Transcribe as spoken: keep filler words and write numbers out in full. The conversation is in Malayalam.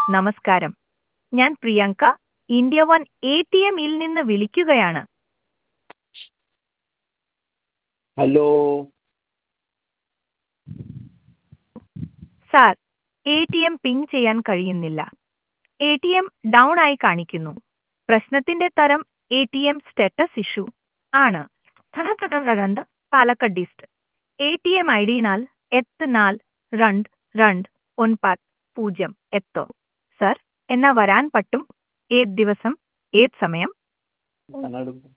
നമസ്കാരം. ഞാൻ Priyanka, India one A T എമ്മിൽ നിന്ന് വിളിക്കുകയാണ്. Hello. Sir, A T M ping ചെയ്യാൻ കഴിയുന്നില്ല. എ ടി എം ഡൗൺ ആയി കാണിക്കുന്നു. പ്രശ്നത്തിന്റെ തരം A T M status issue ആണ്. ധനതടങ്കണ്ട് Palakkad dist. A T M I ഡിനാൽ എട്ട് നാല് രണ്ട് രണ്ട് ഒൻപത് പൂജ്യം എട്ട്. സർ, എന്നാ വരാൻ പറ്റും? ഏത് ദിവസം, ഏത് സമയം? കണ്ണാടി